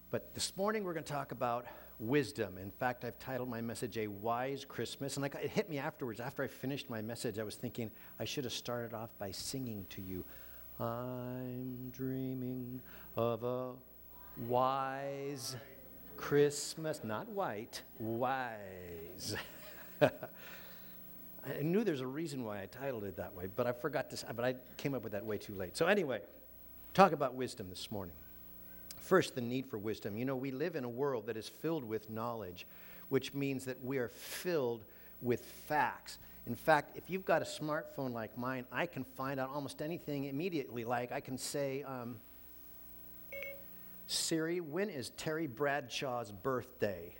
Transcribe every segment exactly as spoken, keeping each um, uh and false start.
But this morning we're going to talk about wisdom. In fact, I've titled my message A Wise Christmas. And like it hit me afterwards. After I finished my message, I was thinking I should have started off by singing to you. I'm dreaming of a wise Christmas. Not white, wise. I knew there's a reason why I titled it that way, but I forgot to, but I came up with that way too late. So anyway, talk about wisdom this morning. First, the need for wisdom. You know, we live in a world that is filled with knowledge, which means that we are filled with facts. In fact, if you've got a smartphone like mine, I can find out almost anything immediately. Like I can say, um, Siri, when is Terry Bradshaw's birthday?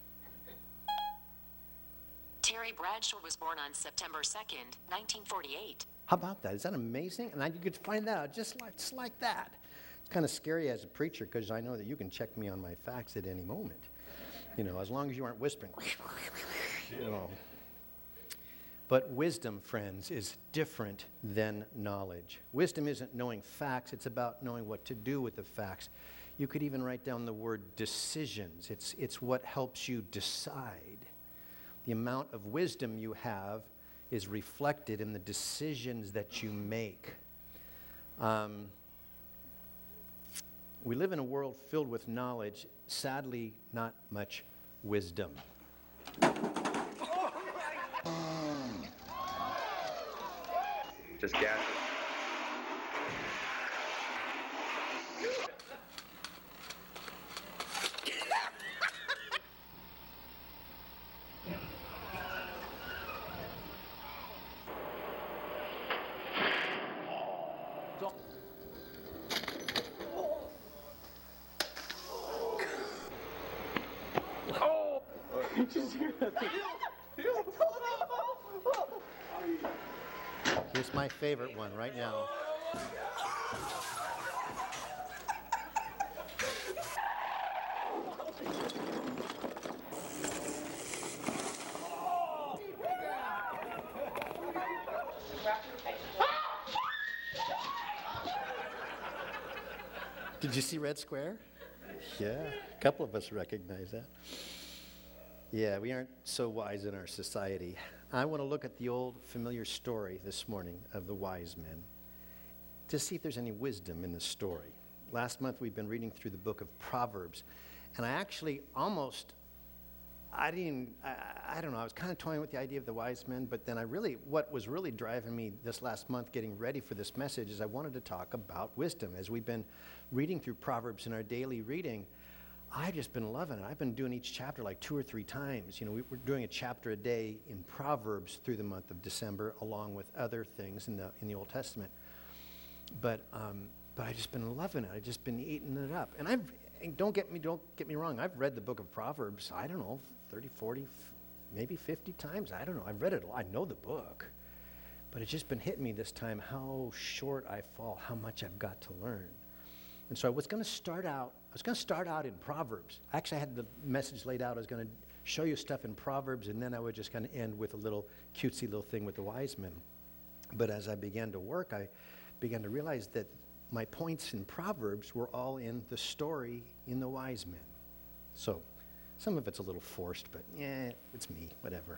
Terry Bradshaw was born on September second, nineteen forty-eight. How about that? Is that amazing? And I, you could find that out just like, just like that. It's kind of scary as a preacher because I know that you can check me on my facts at any moment. You know, as long as you aren't whispering. You know. But wisdom, friends, is different than knowledge. Wisdom isn't knowing facts. It's about knowing what to do with the facts. You could even write down the word decisions. It's, it's what helps you decide. The amount of wisdom you have is reflected in the decisions that you make. Um, we live in a world filled with knowledge, sadly, not much wisdom. Just gas it. Here's my favorite one right now. Did you see Red Square? Yeah, a couple of us recognize that. Yeah, we aren't so wise in our society. I want to look at the old familiar story this morning of the wise men to see if there's any wisdom in the story. Last month we've been reading through the book of Proverbs, and I actually almost, I didn't, I, I don't know, I was kind of toying with the idea of the wise men, but then I really, what was really driving me this last month getting ready for this message is I wanted to talk about wisdom. As we've been reading through Proverbs in our daily reading, I've just been loving it. I've been doing each chapter like two or three times. You know, we, we're doing a chapter a day in Proverbs through the month of December, along with other things in the in the Old Testament. But um, but I've just been loving it. I've just been eating it up. And I've and don't get me don't get me wrong. I've read the book of Proverbs. I don't know, thirty, forty, maybe fifty times. I don't know. I've read it. I know the book, but it's just been hitting me this time how short I fall, how much I've got to learn. And so I was going to start out, I was going to start out in Proverbs. Actually, I had the message laid out. I was going to show you stuff in Proverbs, and then I would just kind of end with a little cutesy little thing with the wise men. But as I began to work, I began to realize that my points in Proverbs were all in the story in the wise men. So some of it's a little forced, but yeah, it's me, whatever.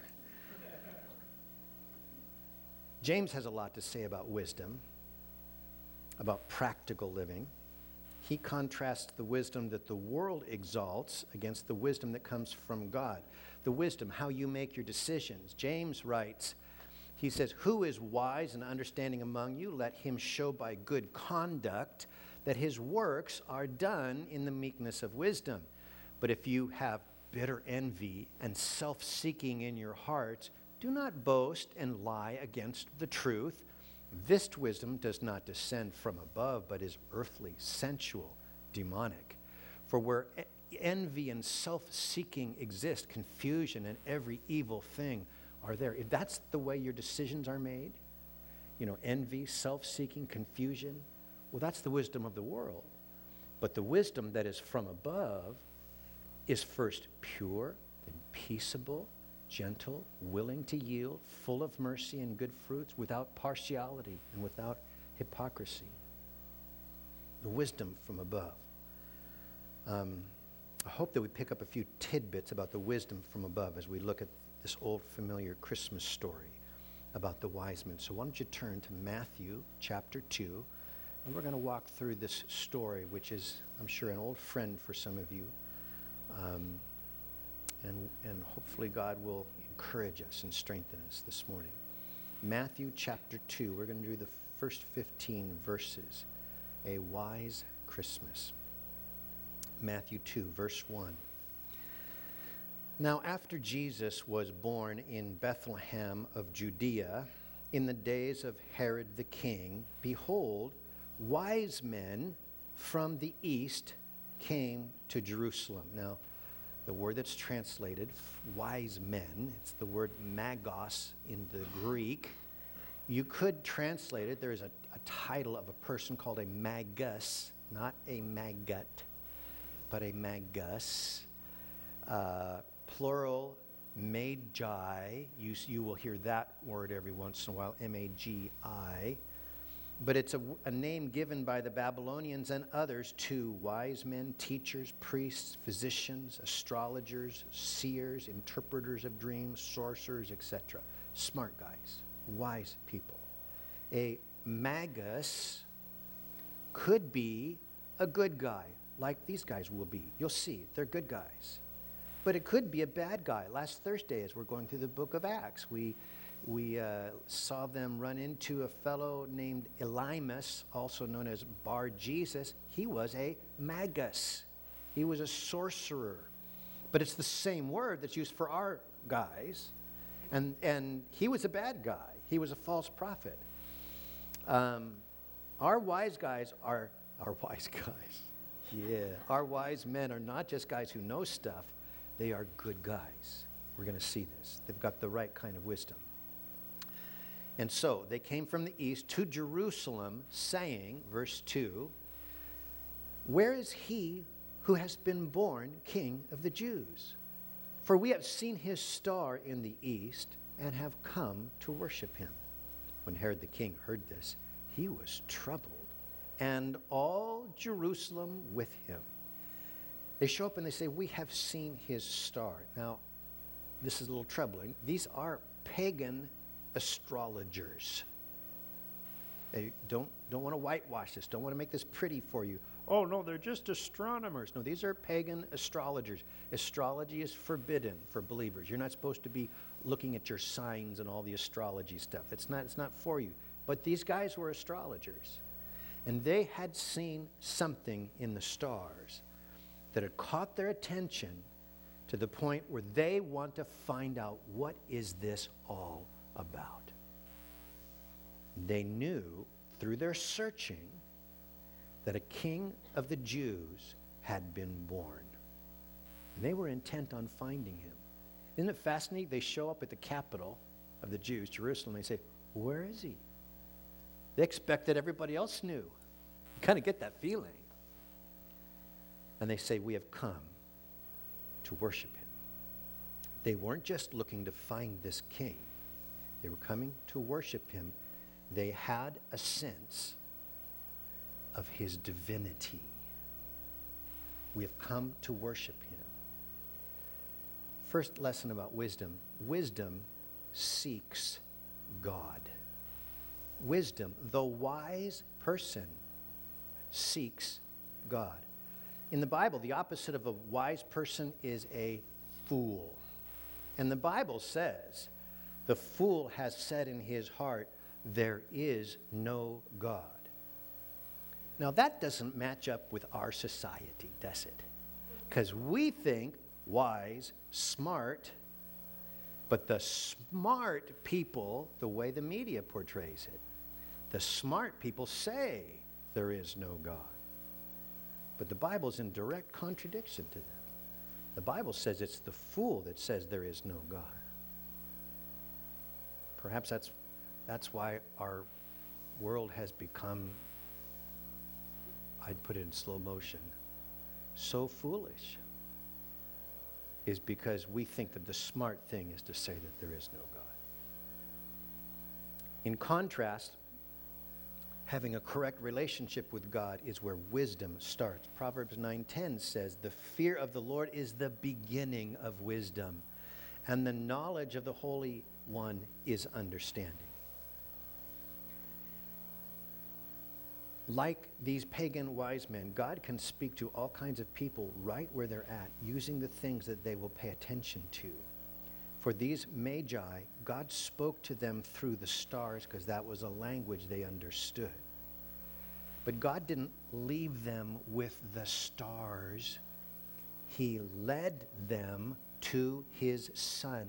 James has a lot to say about wisdom, about practical living. He contrasts the wisdom that the world exalts against the wisdom that comes from God. The wisdom, how you make your decisions. James writes, he says, "Who is wise and understanding among you? Let him show by good conduct that his works are done in the meekness of wisdom. But if you have bitter envy and self-seeking in your hearts, do not boast and lie against the truth. This wisdom does not descend from above, but is earthly, sensual, demonic. For where envy and self-seeking exist, confusion and every evil thing are there." If that's the way your decisions are made, you know, envy, self-seeking, confusion, well, that's the wisdom of the world. But the wisdom that is from above is first pure, then peaceable, gentle, willing to yield, full of mercy and good fruits, without partiality and without hypocrisy. The wisdom from above. Um, I hope that we pick up a few tidbits about the wisdom from above as we look at this old familiar Christmas story about the wise men. So why don't you turn to Matthew chapter two, and we're going to walk through this story, which is, I'm sure, an old friend for some of you. Um, and, and hopefully God will encourage us and strengthen us this morning. Matthew chapter two, we're going to do the first fifteen verses, a wise Christmas. Matthew two, verse one. Now after Jesus was born in Bethlehem of Judea, in the days of Herod the king, behold, wise men from the east came to Jerusalem. Now, the word that's translated, wise men, it's the word magos in the Greek. You could translate it, there is a, a title of a person called a magus, not a maggot, but a magus. Uh, plural, magi. You, you will hear that word every once in a while, M A G I. But it's a, a name given by the Babylonians and others to wise men, teachers, priests, physicians, astrologers, seers, interpreters of dreams, sorcerers, et cetera. Smart guys, wise people. A magus could be a good guy, like these guys will be. You'll see, they're good guys. But it could be a bad guy. Last Thursday, as we're going through the book of Acts, we we uh, saw them run into a fellow named Elymas, also known as Bar Jesus. He was a magus. He was a sorcerer. But it's the same word that's used for our guys. And, and he was a bad guy. He was a false prophet. Um, our wise guys are, our wise guys, yeah. Our wise men are not just guys who know stuff. They are good guys. We're going to see this. They've got the right kind of wisdom. And so they came from the east to Jerusalem, saying, verse two, where is he who has been born King of the Jews? For we have seen his star in the east and have come to worship him. When Herod the king heard this, he was troubled, and all Jerusalem with him. They show up and they say, we have seen his star. Now, this is a little troubling. These are pagan astrologers. They don't, don't want to whitewash this, don't want to make this pretty for you. Oh, no, they're just astronomers. No, these are pagan astrologers. Astrology is forbidden for believers. You're not supposed to be looking at your signs and all the astrology stuff. It's not, it's not for you. But these guys were astrologers. And they had seen something in the stars that had caught their attention to the point where they want to find out, what is this all about? They knew through their searching that a king of the Jews had been born. And they were intent on finding him. Isn't it fascinating? They show up at the capital of the Jews, Jerusalem, and they say, where is he? They expect that everybody else knew. You kind of get that feeling. And they say, we have come to worship him. They weren't just looking to find this king. They were coming to worship him. They had a sense of his divinity. We have come to worship him. First lesson about wisdom. Wisdom seeks God. Wisdom, the wise person, seeks God. In the Bible, the opposite of a wise person is a fool. And the Bible says, the fool has said in his heart, there is no God. Now that doesn't match up with our society, does it? Because we think wise, smart, but the smart people, the way the media portrays it, the smart people say there is no God. But the Bible's in direct contradiction to that. The Bible says it's the fool that says there is no God. Perhaps that's, that's why our world has become, I'd put it in slow motion, so foolish, is because we think that the smart thing is to say that there is no God. In contrast, Having a correct relationship with God is where wisdom starts. Proverbs nine ten says, "The fear of the Lord is the beginning of wisdom, and the knowledge of the Holy One is understanding." Like these pagan wise men, God can speak to all kinds of people right where they're at, using the things that they will pay attention to. For these magi, God spoke to them through the stars because that was a language they understood. But God didn't leave them with the stars. He led them to his Son.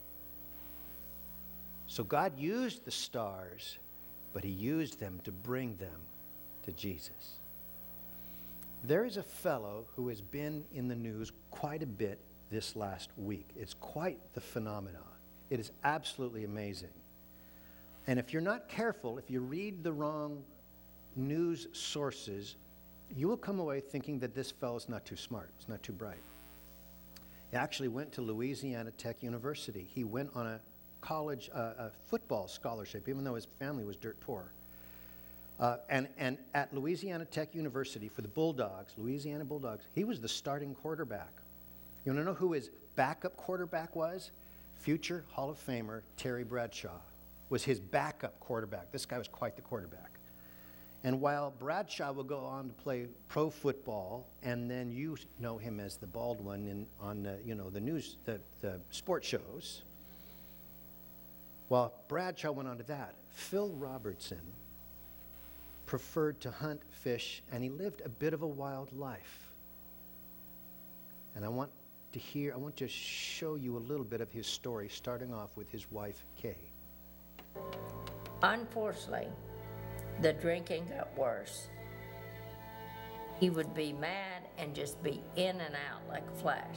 So God used the stars, but he used them to bring them to Jesus. There is a fellow who has been in the news quite a bit this last week. It's quite the phenomenon. It is absolutely amazing. And if you're not careful, if you read the wrong news sources, you will come away thinking that this fellow's not too smart, it's not too bright. He actually went to Louisiana Tech University. He went on a college, uh, a football scholarship, even though his family was dirt poor. Uh, and, and at Louisiana Tech University for the Bulldogs, Louisiana Bulldogs, he was the starting quarterback. You want to know who his backup quarterback was? Future Hall of Famer Terry Bradshaw was his backup quarterback. This guy was quite the quarterback. And while Bradshaw will go on to play pro football, and then you know him as the bald one in, on the, you know, the news, the, the sports shows, while Bradshaw went on to that, Phil Robertson preferred to hunt, fish, and he lived a bit of a wild life. And I want to hear, I want to show you a little bit of his story, starting off with his wife, Kay. Unfortunately, the drinking got worse. He would be mad and just be in and out like a flash.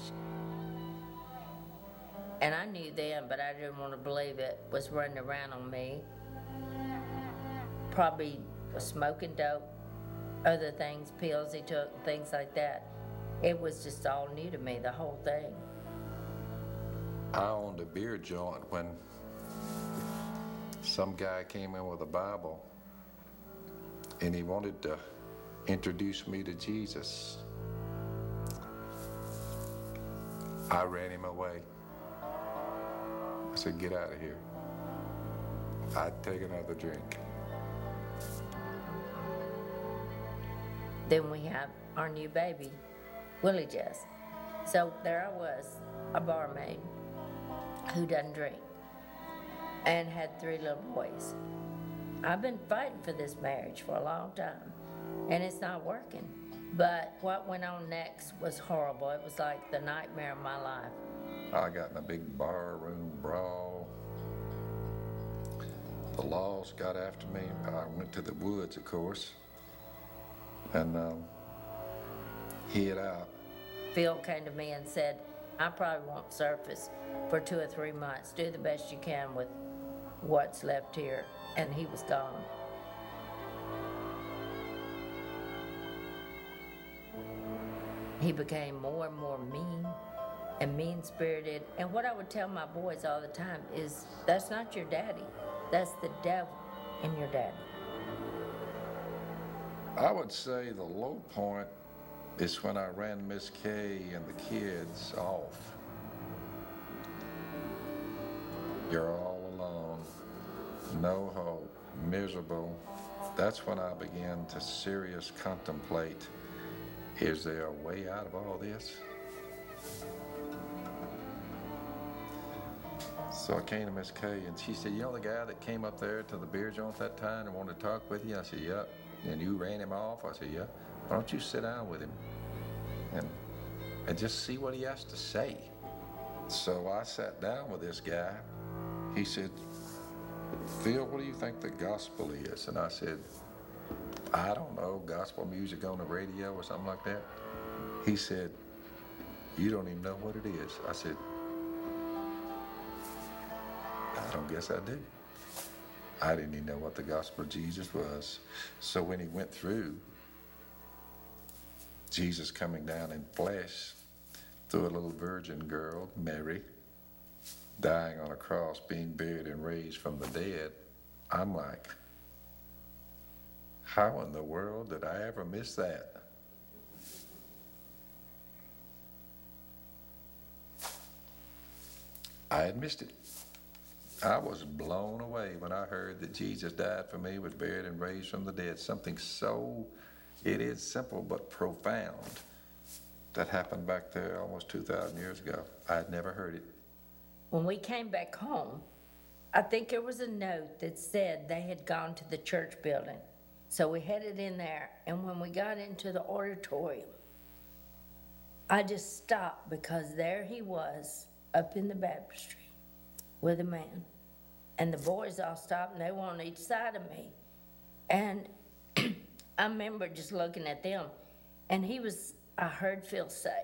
And I knew then, but I didn't want to believe it, was running around on me. Probably was smoking dope, other things, pills he took, and things like that. It was just all new to me, the whole thing. I owned a beer joint when some guy came in with a Bible and he wanted to introduce me to Jesus. I ran him away. I said, "Get out of here." I'd take another drink. Then we have our new baby, Willie Jess. So there I was, a barmaid who doesn't drink and had three little boys. I've been fighting for this marriage for a long time, and it's not working. But what went on next was horrible. It was like the nightmare of my life. I got in a big bar room brawl. The laws got after me. I went to the woods, of course, and um, hid out. Phil came to me and said, "I probably won't surface for two or three months. Do the best you can with what's left here." And he was gone. He became more and more mean and mean-spirited. And what I would tell my boys all the time is, that's not your daddy. That's the devil in your daddy. I would say the low point is when I ran Miss Kay and the kids off. You're all alone, no hope, miserable. That's when I began to seriously contemplate, is there a way out of all this? So I came to Miss Kay and she said, "You know the guy that came up there to the beer joint that time and wanted to talk with you?" I said, "Yep." "And you ran him off?" I said, "Yeah." "Why don't you sit down with him and, and just see what he has to say?" So I sat down with this guy. He said, "Phil, what do you think the gospel is?" And I said, "I don't know, gospel music on the radio or something like that." He said, "You don't even know what it is." I said, "I don't guess I do." I didn't even know what the gospel of Jesus was. So when he went through Jesus coming down in flesh through a little virgin girl, Mary, dying on a cross, being buried and raised from the dead, I'm like, How in the world did I ever miss that? I had missed it. I was blown away when I heard that Jesus died for me, was buried and raised from the dead. Something so, it is simple but profound, that happened back there almost two thousand years ago. I had never heard it. When we came back home, I think there was a note that said they had gone to the church building. So we headed in there, and when we got into the auditorium, I just stopped because there he was up in the baptistry with a man. And the boys all stopped, and they were on each side of me. And I remember just looking at them, and he was, I heard Phil say,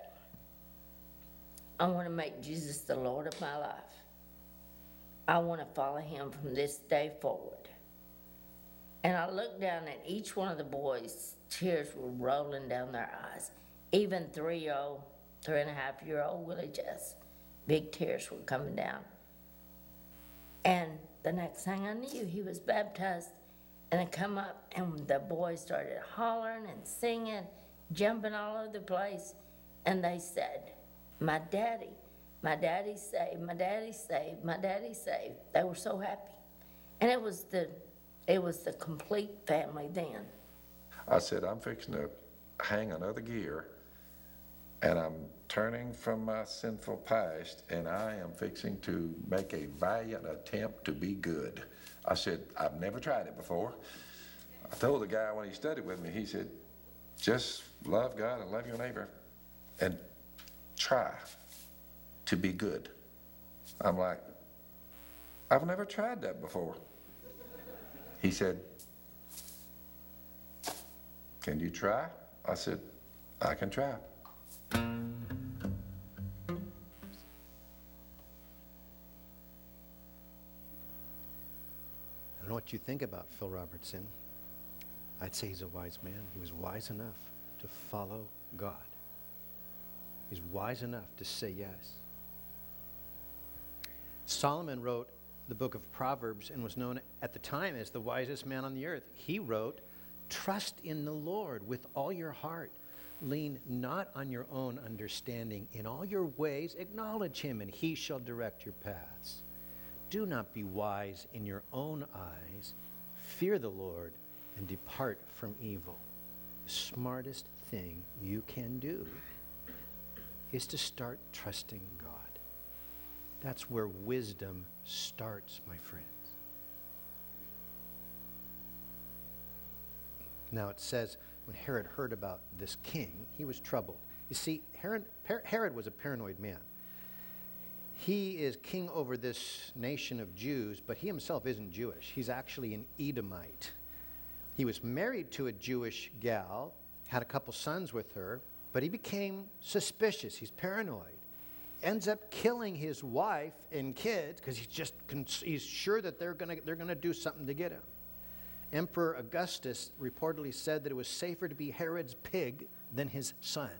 I want to make Jesus the Lord of my life. I want to follow him from this day forward. And I looked down at each one of the boys, tears were rolling down their eyes. Even three-year-old, three and a half year old Willie Jess, big tears were coming down. And the next thing I knew, he was baptized. And I come up, and the boys started hollering and singing, jumping all over the place. And they said, my daddy, my daddy's saved, my daddy's saved, my daddy's saved. They were so happy. And it was the, it was the complete family then. I said, I'm fixing to hang another gear, and I'm turning from my sinful past, and I am fixing to make a valiant attempt to be good. I said, I've never tried it before. I told the guy when he studied with me, he said, just love God and love your neighbor and try to be good. I'm like, I've never tried that before. He said, can you try? I said, I can try. I don't know what you think about Phil Robertson. I'd say he's a wise man. He was wise enough to follow God. He's wise enough to say yes. Solomon wrote the book of Proverbs and was known at the time as the wisest man on the earth. He wrote, trust in the Lord with all your heart. Lean not on your own understanding. In all your ways acknowledge him, and he shall direct your paths. Do not be wise in your own eyes. Fear the Lord and depart from evil. The smartest thing you can do is to start trusting God. That's where wisdom starts, my friends. Now it says, when Herod heard about this king, he was troubled. You see, Herod, Herod was a paranoid man. He is king over this nation of Jews, but he himself isn't Jewish. He's actually an Edomite. He was married to a Jewish gal, had a couple sons with her, but he became suspicious. He's paranoid. Ends up killing his wife and kids because he's just he's sure that they're gonna they're gonna do something to get him. Emperor Augustus reportedly said that it was safer to be Herod's pig than his son.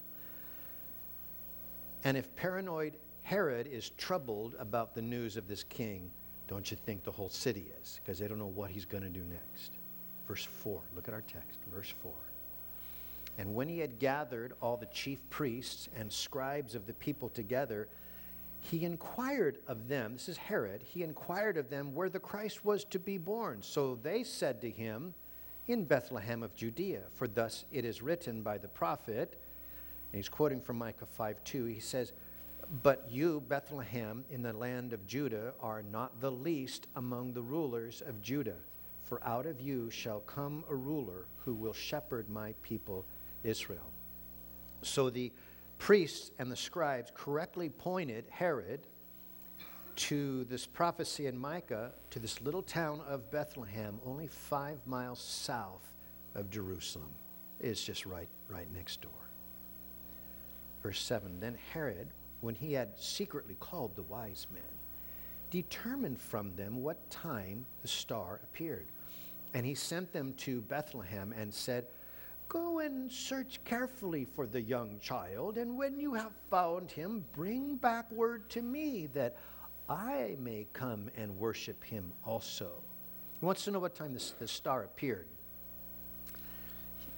And if paranoid Herod is troubled about the news of this king, don't you think the whole city is? Because they don't know what he's going to do next. Verse four, look at our text, verse four. And when he had gathered all the chief priests and scribes of the people together, he inquired of them, this is Herod, he inquired of them where the Christ was to be born. So they said to him, in Bethlehem of Judea, for thus it is written by the prophet, and he's quoting from Micah five two, he says, but you, Bethlehem, in the land of Judah, are not the least among the rulers of Judah. For out of you shall come a ruler who will shepherd my people Israel. So the priests and the scribes correctly pointed Herod to this prophecy in Micah, to this little town of Bethlehem, only five miles south of Jerusalem. It's just right, right next door. Verse seven, then Herod, when he had secretly called the wise men, determined from them what time the star appeared. And he sent them to Bethlehem and said, go and search carefully for the young child, and when you have found him, bring back word to me that I may come and worship him also. He wants to know what time the, the star appeared.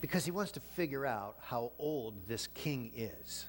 because he wants to figure out how old this king is.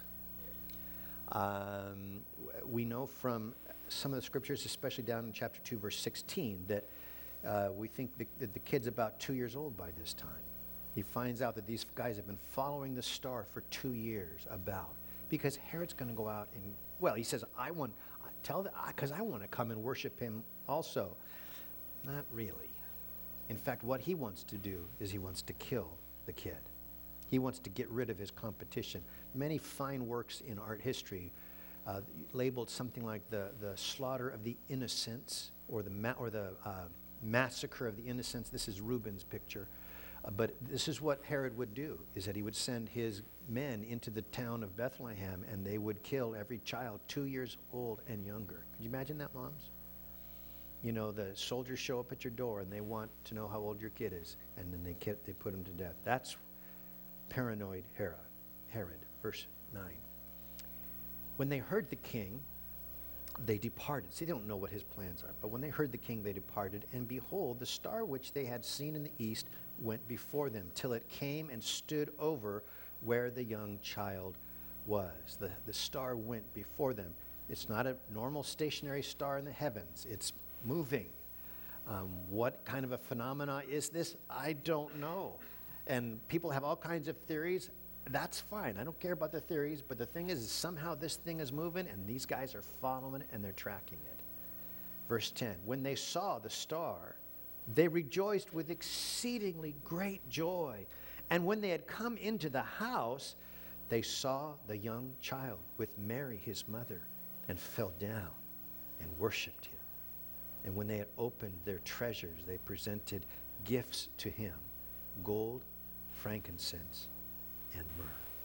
Um, we know from some of the scriptures, especially down in chapter two, verse sixteen, that uh, we think the, that the kid's about two years old by this time. He finds out that these guys have been following the star for two years about, because Herod's going to go out and, well, he says, I want, tell that, because I want to come and worship him also. Not really. In fact, what he wants to do is he wants to kill the kid. He wants to get rid of his competition. Many fine works in art history uh, labeled something like the, the slaughter of the innocents, or the, ma- or the uh, massacre of the innocents. This is Rubens' picture. Uh, but this is what Herod would do, is that he would send his men into the town of Bethlehem, and they would kill every child two years old and younger. Could you imagine that, moms? You know, the soldiers show up at your door, and they want to know how old your kid is, and then they, ki- they put him to death. That's paranoid Herod. Herod, verse nine. When they heard the king, they departed. See, they don't know what his plans are, but when they heard the king, they departed, and behold, the star which they had seen in the east went before them, till it came and stood over where the young child was. The, the star went before them. It's not a normal stationary star in the heavens. It's moving. Um, what kind of a phenomena is this? I don't know. And people have all kinds of theories. That's fine. I don't care about the theories, but the thing is, is somehow this thing is moving, and these guys are following it, and they're tracking it. Verse ten, when they saw the star, they rejoiced with exceedingly great joy. And when they had come into the house, they saw the young child with Mary, his mother, and fell down and worshipped him. And when they had opened their treasures, they presented gifts to him, gold, frankincense, and myrrh.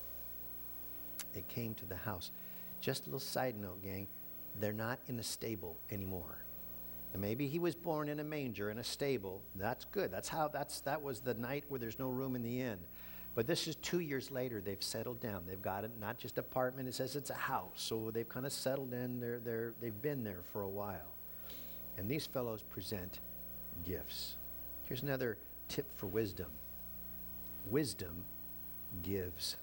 They came to the house. Just a little side note, gang, they're not in a stable anymore. And maybe he was born in a manger in a stable. That's good. That's how that's that was the night where there's no room in the inn. But this is two years later. They've settled down. They've got it, not just apartment. It says it's a house. So they've kind of settled in. They're they're they've been there for a while. And these fellows present gifts. Here's another tip for wisdom. Wisdom gives.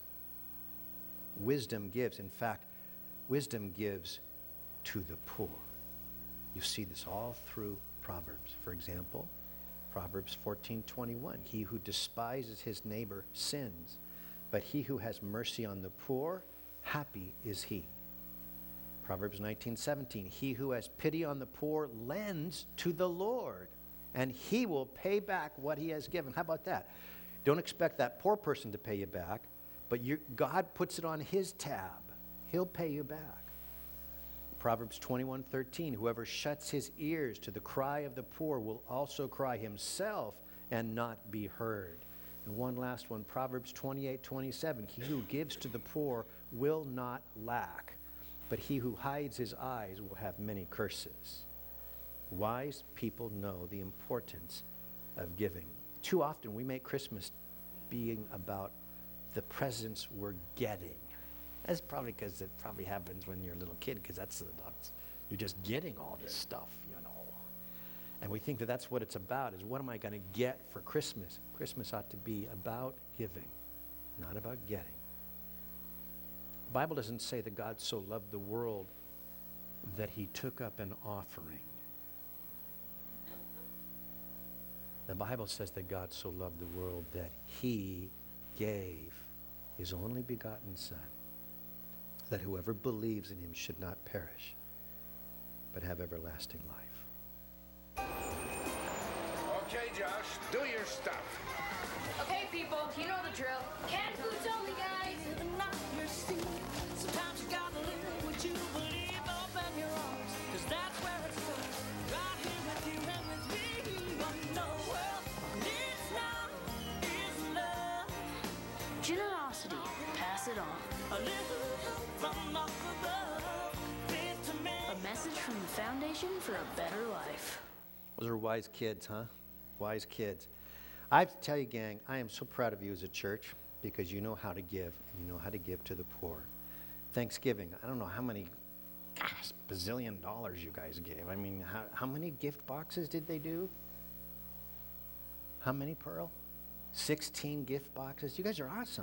Wisdom gives. In fact, wisdom gives to the poor. You see this all through Proverbs. For example, Proverbs fourteen twenty-one. He who despises his neighbor sins, but he who has mercy on the poor, happy is he. Proverbs nineteen seventeen. He who has pity on the poor lends to the Lord, and he will pay back what he has given. How about that? Don't expect that poor person to pay you back, but you, God puts it on his tab. He'll pay you back. Proverbs twenty-one thirteen, whoever shuts his ears to the cry of the poor will also cry himself and not be heard. And one last one, Proverbs twenty-eight twenty-seven, he who gives to the poor will not lack, but he who hides his eyes will have many curses. Wise people know the importance of giving. Too often we make Christmas being about the presents we're getting. That's probably because it probably happens when you're a little kid, because that's, that's you're just getting all this stuff, you know. And we think that that's what it's about, is what am I going to get for Christmas? Christmas ought to be about giving, not about getting. The Bible doesn't say that God so loved the world that he took up an offering. The Bible says that God so loved the world that he gave his only begotten Son, that whoever believes in him should not perish, but have everlasting life. Okay, Josh, do your stuff. Okay, people, you know the drill. Cat foods only, guys. Sometimes you gotta live what you believe, open your arms, 'cause that's where it starts. Right here with you and with me. What the world needs now is love. Generosity, pass it on. A little help from up above. Fit to me. A message from the Foundation for a Better Life. Those are wise kids, huh? Wise kids. I have to tell you, gang, I am so proud of you as a church, because you know how to give, and you know how to give to the poor. Thanksgiving, I don't know how many, gosh, bazillion dollars you guys gave. I mean, how, how many gift boxes did they do? How many, Pearl? sixteen gift boxes. You guys are awesome.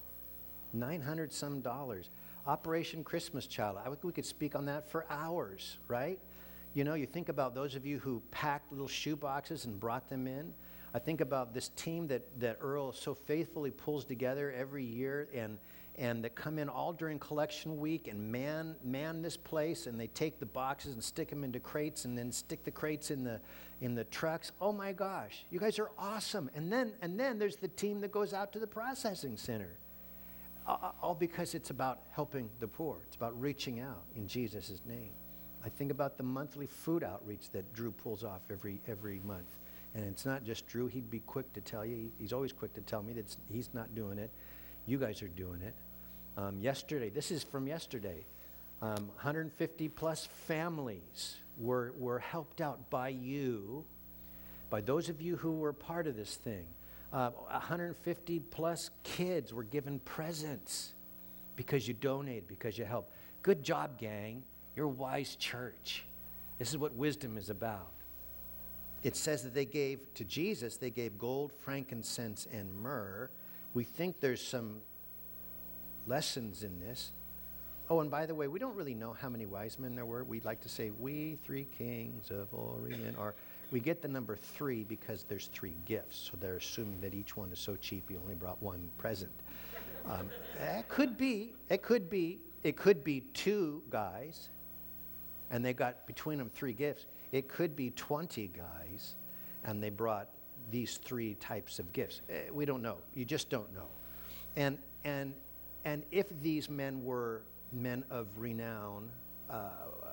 nine hundred some dollars. Operation Christmas Child. I, we could speak on that for hours, right? You know, you think about those of you who packed little shoe boxes and brought them in. I think about this team that, that Earl so faithfully pulls together every year and and that come in all during collection week and man man this place, and they take the boxes and stick them into crates and then stick the crates in the in the trucks. Oh my gosh, you guys are awesome. And then and then there's the team that goes out to the processing center. All because it's about helping the poor. It's about reaching out in Jesus' name. I think about the monthly food outreach that Drew pulls off every every month. And it's not just Drew. He'd be quick to tell you. He's always quick to tell me that he's not doing it. You guys are doing it. Um, yesterday, this is from yesterday, um, one hundred fifty plus families were, were helped out by you, by those of you who were part of this thing. Uh, one hundred fifty plus kids were given presents because you donated, because you helped. Good job, gang. You're a wise church. This is what wisdom is about. It says that they gave to Jesus, they gave gold, frankincense, and myrrh. We think there's some lessons in this. Oh, and by the way, we don't really know how many wise men there were. We'd like to say, we three kings of Orient, or we get the number three because there's three gifts. So they're assuming that each one is so cheap he only brought one present. Um, it could be, it could be, it could be two guys, and they got between them three gifts. It could be twenty guys, and they brought these three types of gifts. Uh, we don't know. You just don't know. And and and if these men were men of renown, uh, uh,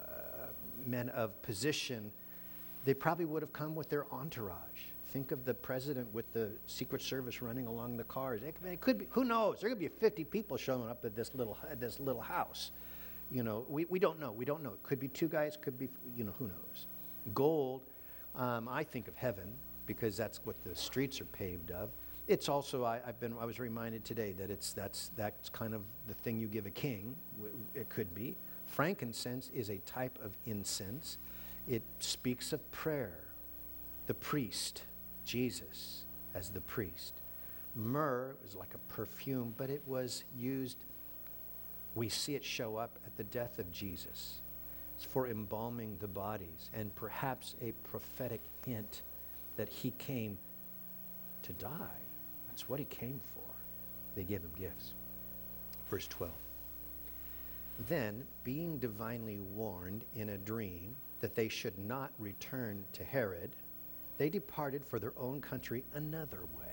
men of position, they probably would have come with their entourage. Think of the president with the Secret Service running along the cars. It, it could be. Who knows? There could be fifty people showing up at this little at this little house. You know, we, we don't know. We don't know. It could be two guys. Could be, you know, who knows? Gold. Um, I think of heaven because that's what the streets are paved of. It's also, I, I've been, I was reminded today that it's that's that's kind of the thing you give a king. It could be. Frankincense is a type of incense. It speaks of prayer. The priest, Jesus, as the priest. Myrrh was like a perfume, but it was used. We see it show up at the death of Jesus. It's for embalming the bodies, and perhaps a prophetic hint that he came to die. That's what he came for. They gave him gifts. Verse twelve. Then, being divinely warned in a dream that they should not return to Herod, they departed for their own country another way.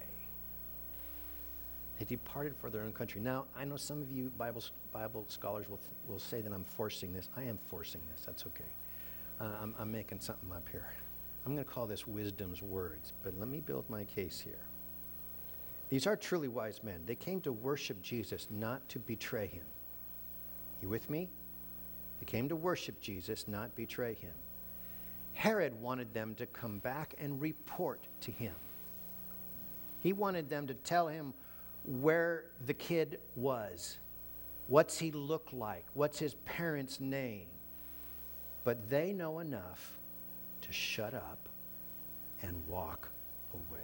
They departed for their own country. Now, I know some of you Bible, Bible scholars will, will say that I'm forcing this. I am forcing this. That's okay. Uh, I'm, I'm making something up here. I'm going to call this wisdom's words, but let me build my case here. These are truly wise men. They came to worship Jesus, not to betray him. You with me? They came to worship Jesus, not betray him. Herod wanted them to come back and report to him. He wanted them to tell him where the kid was. What's he look like? What's his parents' name? But they know enough to shut up and walk away.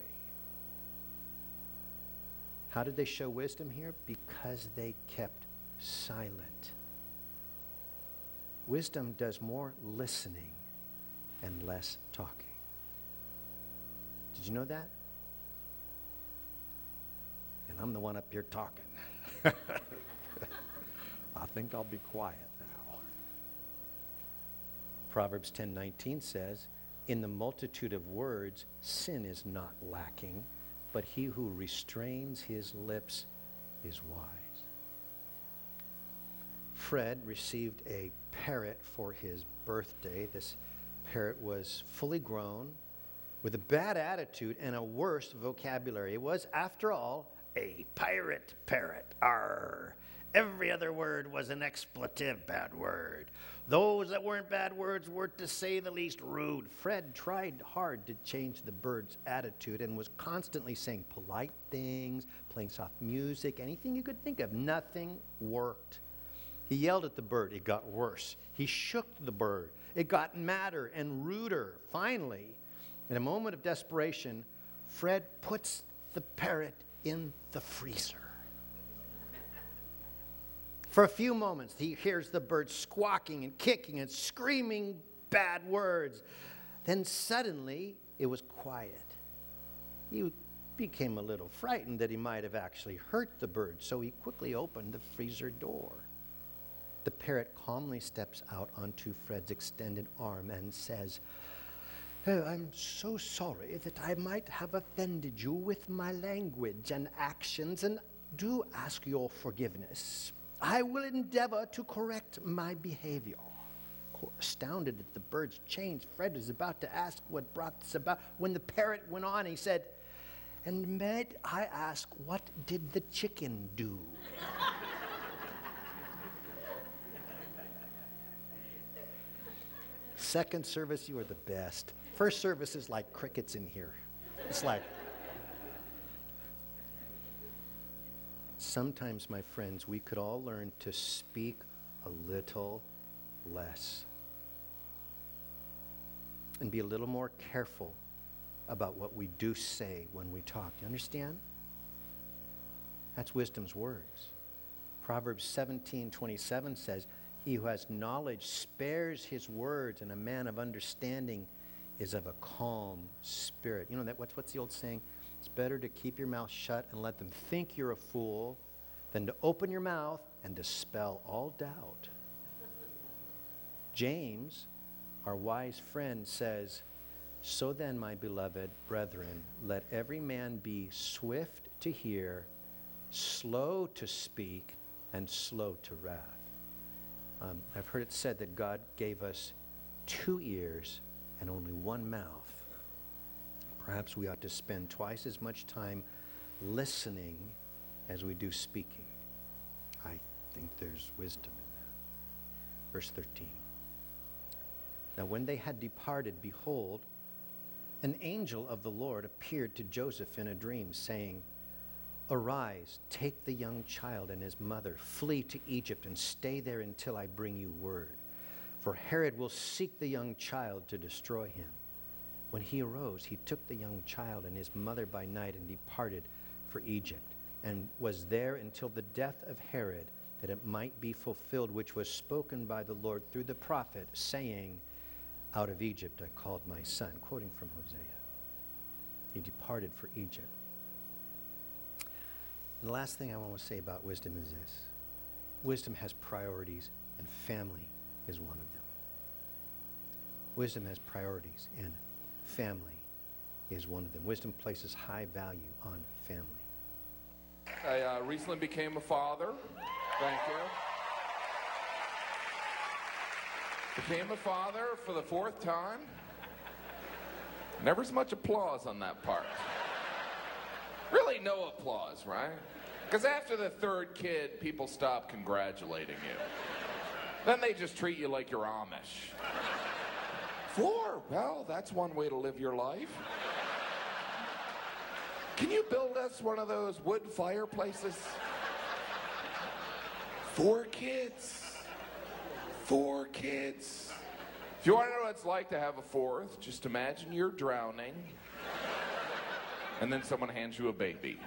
How did they show wisdom here? Because they kept silent. Wisdom does more listening and less talking. Did you know that? And I'm the one up here talking. I think I'll be quiet now. Proverbs ten nineteen says, in the multitude of words, sin is not lacking, but he who restrains his lips is wise. Fred received a parrot for his birthday. This parrot was fully grown, with a bad attitude and a worse vocabulary. It was, after all, a pirate parrot. Arr. Every other word was an expletive bad word. Those that weren't bad words were, to say the least, rude. Fred tried hard to change the bird's attitude and was constantly saying polite things, playing soft music, anything you could think of. Nothing worked. He yelled at the bird. It got worse. He shook the bird. It got madder and ruder. Finally, in a moment of desperation, Fred puts the parrot in the freezer. For a few moments, he hears the bird squawking and kicking and screaming bad words. Then suddenly, it was quiet. He became a little frightened that he might have actually hurt the bird, so he quickly opened the freezer door. The parrot calmly steps out onto Fred's extended arm and says, "Oh, I'm so sorry that I might have offended you with my language and actions, and do ask your forgiveness. I will endeavor to correct my behavior." Astounded at the bird's change, Fred was about to ask what brought this about when the parrot went on. He said, "And might I ask, what did the chicken do?" Second service, you are the best. First service is like crickets in here. It's like, sometimes, my friends, we could all learn to speak a little less and be a little more careful about what we do say when we talk. Do you understand? That's wisdom's words. Proverbs seventeen twenty-seven says, "He who has knowledge spares his words, and a man of understanding is of a calm spirit." You know that what's what's the old saying? It's better to keep your mouth shut and let them think you're a fool than to open your mouth and dispel all doubt. James, our wise friend, says, "So then, my beloved brethren, let every man be swift to hear, slow to speak, and slow to wrath." Um, I've heard it said that God gave us two ears and only one mouth. Perhaps we ought to spend twice as much time listening as we do speaking. I think there's wisdom in that. Verse thirteen. Now when they had departed, behold, an angel of the Lord appeared to Joseph in a dream, saying, "Arise, take the young child and his mother, flee to Egypt, and stay there until I bring you word. For Herod will seek the young child to destroy him." When he arose, he took the young child and his mother by night and departed for Egypt, and was there until the death of Herod, that it might be fulfilled which was spoken by the Lord through the prophet, saying, "Out of Egypt I called my son," quoting from Hosea. He departed for Egypt. And the last thing I want to say about wisdom is this. Wisdom has priorities, and family is one of them. Wisdom has priorities, and family is one of them. Wisdom places high value on family. I uh, recently became a father. Thank you. Became a father for the fourth time. Never as much applause on that part. Really no applause, right? Because after the third kid, people stop congratulating you. Then they just treat you like you're Amish. Four? Well, that's one way to live your life. Can you build us one of those wood fireplaces? Four kids. Four kids. If you want to know what it's like to have a fourth, just imagine you're drowning, and then someone hands you a baby.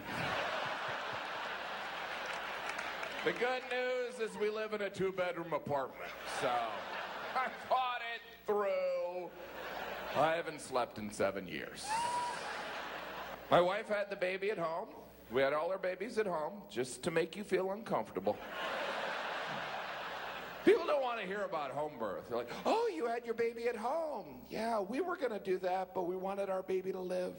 The good news is we live in a two-bedroom apartment, so I thought it through. I haven't slept in seven years. My wife had the baby at home. We had all our babies at home, just to make you feel uncomfortable. People don't want to hear about home birth. They're like, "Oh, you had your baby at home." Yeah, we were going to do that, but we wanted our baby to live.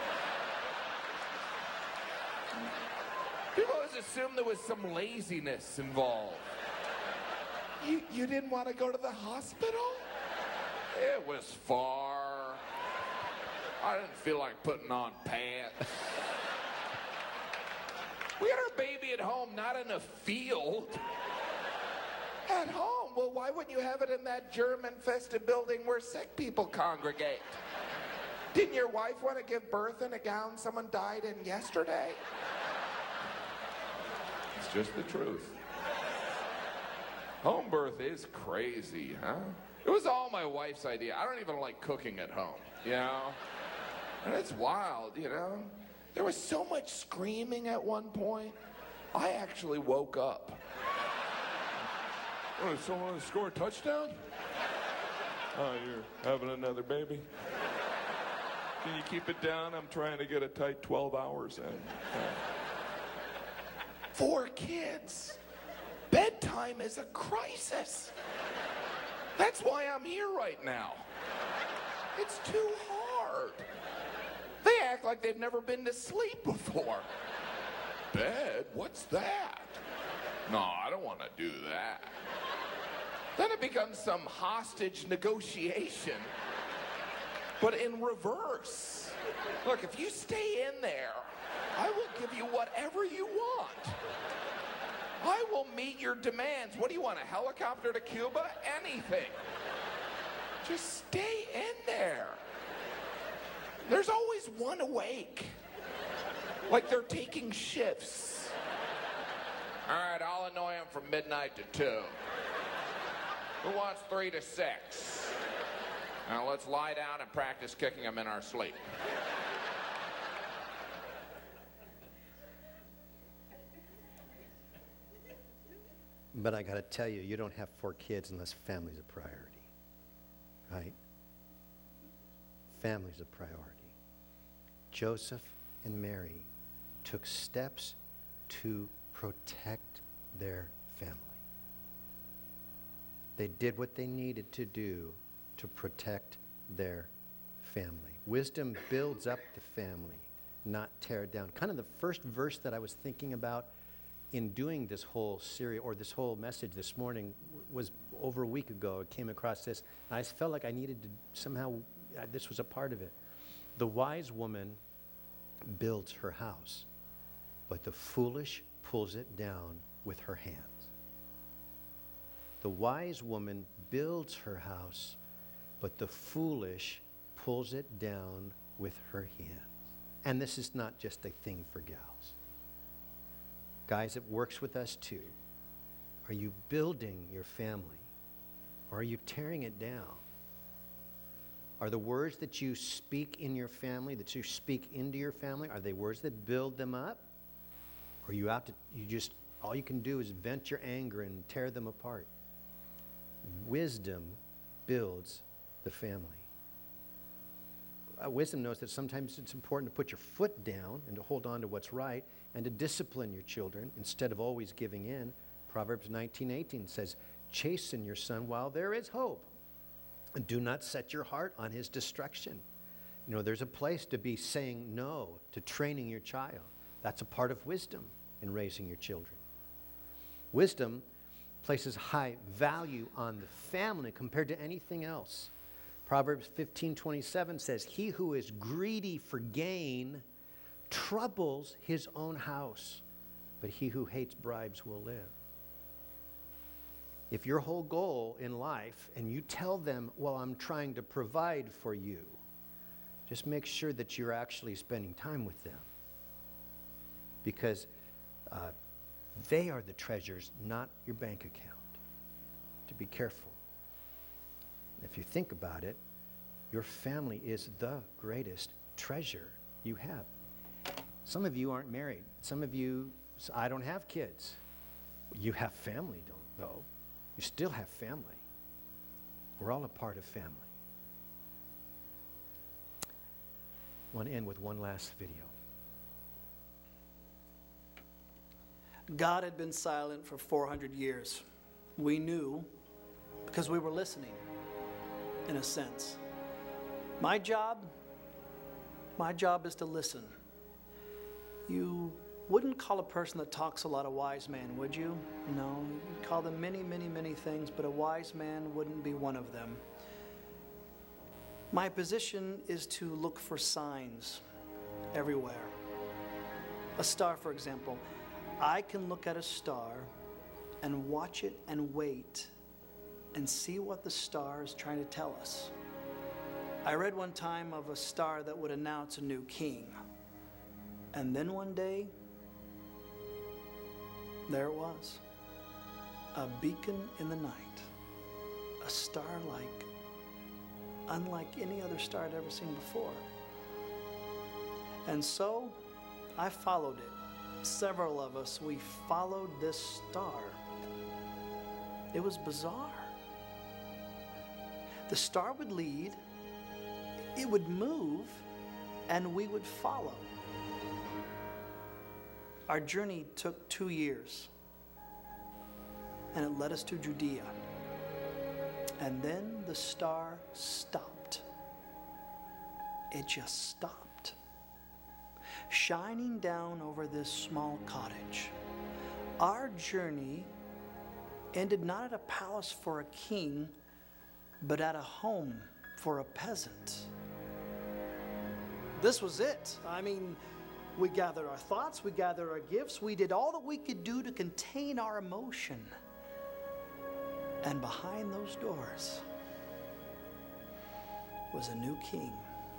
People always assume there was some laziness involved. You, you didn't want to go to the hospital? It was far. I didn't feel like putting on pants. We had our baby at home, not in a field. At home? Well, why wouldn't you have it in that germ-infested building where sick people congregate? Didn't your wife want to give birth in a gown someone died in yesterday? It's just the truth. Home birth is crazy, huh? It was all my wife's idea. I don't even like cooking at home, you know? And it's wild, you know? There was so much screaming at one point, I actually woke up. Oh, did someone score a touchdown? Oh, you're having another baby? Can you keep it down? I'm trying to get a tight twelve hours in. Uh, Four kids. Bedtime is a crisis. That's why I'm here right now. It's too hard. They act like they've never been to sleep before. Bed? What's that? No, I don't want to do that. Then it becomes some hostage negotiation, but in reverse. Look, if you stay in there, I will give you whatever you want. I will meet your demands. What do you want, a helicopter to Cuba? Anything. Just stay in there. There's always one awake. Like they're taking shifts. All right, I'll annoy him from midnight to two. Who wants three to six? Now let's lie down and practice kicking him in our sleep. But I got to tell you, you don't have four kids unless family's a priority, right? Family's a priority. Joseph and Mary took steps to protect their family. They did what they needed to do to protect their family. Wisdom builds up the family, not tear it down. Kind of the first verse that I was thinking about in doing this whole series or this whole message this morning was over a week ago. I came across this, and I felt like I needed to somehow, uh, this was a part of it. The wise woman builds her house, but the foolish pulls it down with her hands. The wise woman builds her house, but the foolish pulls it down with her hands. And this is not just a thing for gals. Guys, it works with us too. Are you building your family, or are you tearing it down? Are the words that you speak in your family, that you speak into your family, are they words that build them up? Or are you out to, you just, all you can do is vent your anger and tear them apart? Wisdom builds the family. Uh, wisdom knows that sometimes it's important to put your foot down and to hold on to what's right and to discipline your children instead of always giving in. Proverbs nineteen eighteen says, "Chasten your son while there is hope, and do not set your heart on his destruction." You know, there's a place to be saying no to training your child. That's a part of wisdom in raising your children. Wisdom places high value on the family compared to anything else. Proverbs fifteen twenty-seven says, "He who is greedy for gain troubles his own house, but he who hates bribes will live." If your whole goal in life, and you tell them, "Well, I'm trying to provide for you," just make sure that you're actually spending time with them. Because uh, they are the treasures, not your bank account. To be careful. If you think about it, your family is the greatest treasure you have. Some of you aren't married. Some of you, I don't have kids. You have family, don't though. You still have family. We're all a part of family. I want to end with one last video. God had been silent for four hundred years. We knew because we were listening, in a sense. My job, my job is to listen. You wouldn't call a person that talks a lot a wise man, would you? No, you'd call them many, many, many things, but a wise man wouldn't be one of them. My position is to look for signs everywhere. A star, for example. I can look at a star and watch it and wait and see what the star is trying to tell us. I read one time of a star that would announce a new king. And then one day, there it was. A beacon in the night. A star like, unlike any other star I'd ever seen before. And so, I followed it. Several of us, we followed this star. It was bizarre. The star would lead, it would move, and we would follow. Our journey took two years, and it led us to Judea. And then the star stopped. It just stopped, shining down over this small cottage. Our journey ended not at a palace for a king, but at a home for a peasant. This was it. I mean, we gathered our thoughts, we gathered our gifts, we did all that we could do to contain our emotion. And behind those doors was a new king.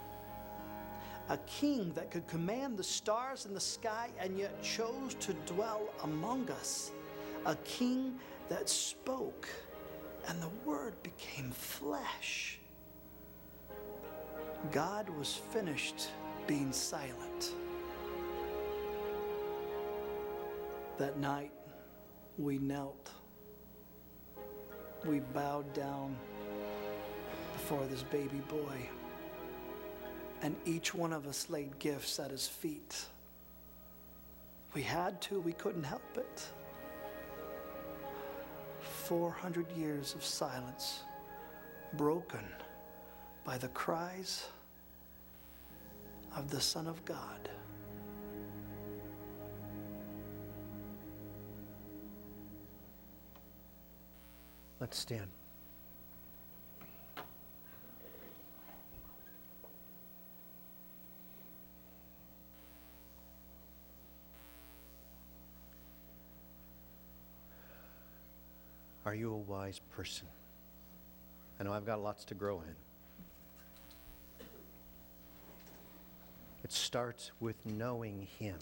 A king that could command the stars in the sky and yet chose to dwell among us. A king that spoke and the word became flesh. God was finished being silent. That night, we knelt. We bowed down before this baby boy. And each one of us laid gifts at his feet. We had to, we couldn't help it. four hundred years of silence, broken by the cries of the Son of God. Let's stand. Are you a wise person? I know I've got lots to grow in. It starts with knowing Him.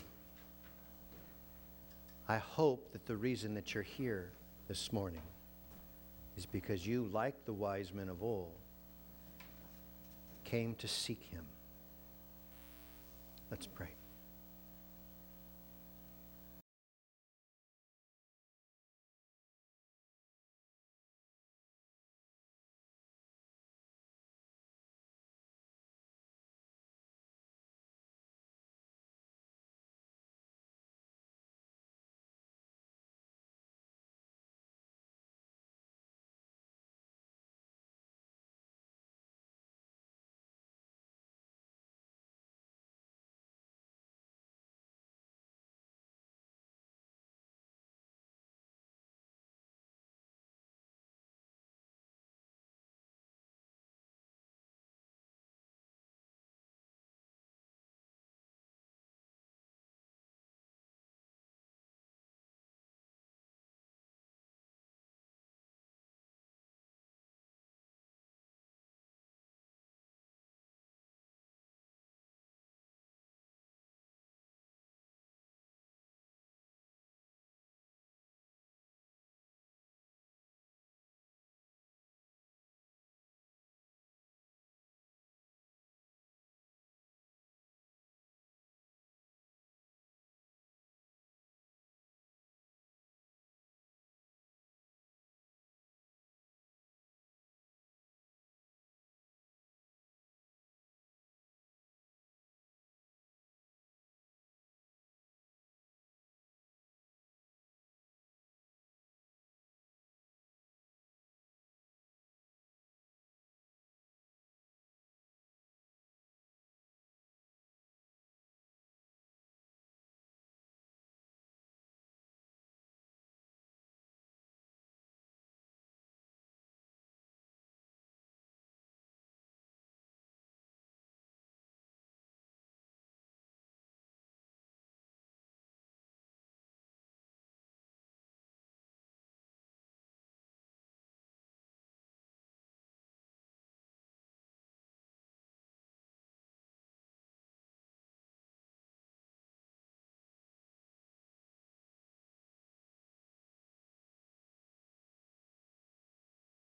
I hope that the reason that you're here this morning is because you, like the wise men of old, came to seek Him. Let's pray.